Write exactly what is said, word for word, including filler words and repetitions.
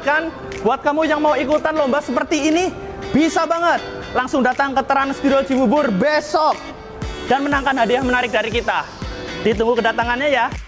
ingatkan, buat kamu yang mau ikutan lomba seperti ini, bisa banget. Langsung datang ke Trans Studio Cibubur besok dan menangkan hadiah menarik dari kita. Ditunggu kedatangannya ya.